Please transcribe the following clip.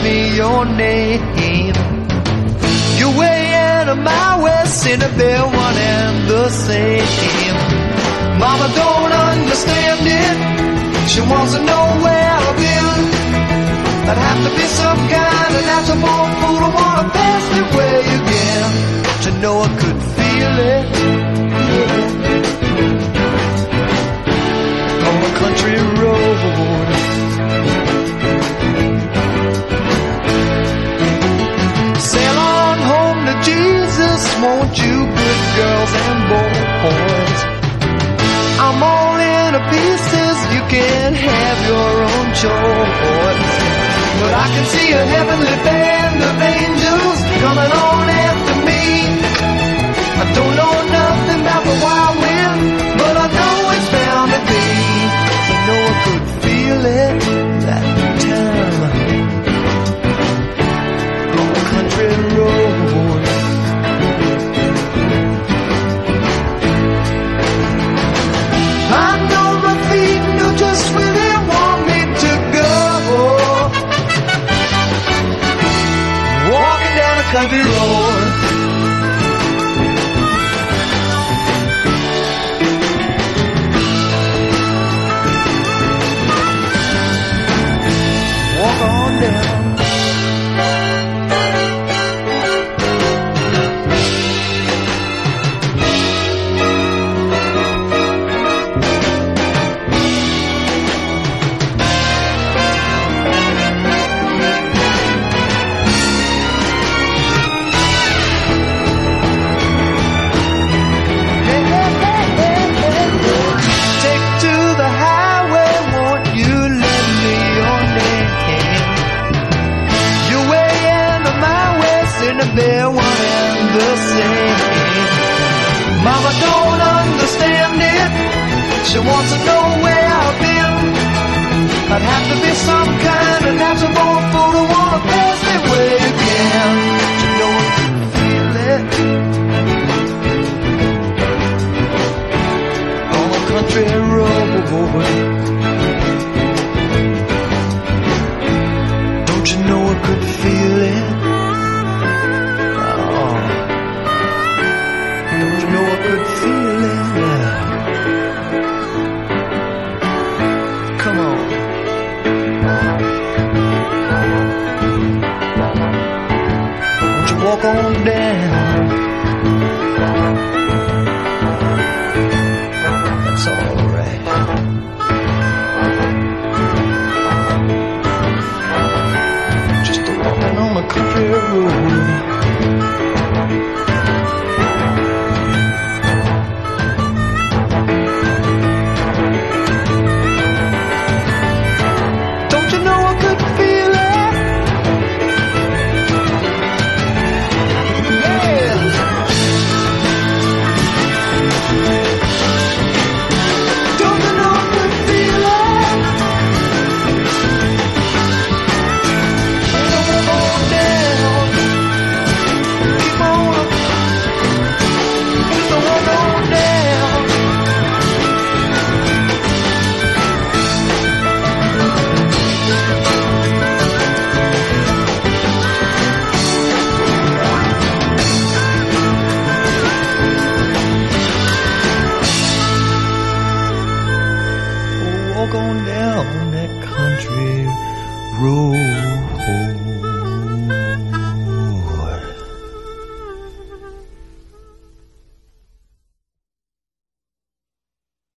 me your name. Your way and my way seem to be one and the same. Mama don't understand it. She wants to know where I've been. I'd have to be some kind of natural born fool to wanna pass the way again. To know I could feel it, yeah. On a country road. Sail on home to Jesus, won't you, good girls and boys? I'm all in pieces, you can have your own choice. But I can see a heavenly band of angels coming on after me. I don't know nothing about the wild wind, but I know it's bound to be. I know I could feel it that time on a country road. I know my feet know just where they want me to go. Walking down a country road. Walk on down. They're one and the same. Mama don't understand it. She wants to know where I've been. I'd have to be some kind of natural born fool to wanna pass that way again. You know I can feel it on a country road. Don't you know I could feel it? Could feel it. Come on. Won't you walk on down? That's all right. Just a walking on my country road. Walk on down that country road.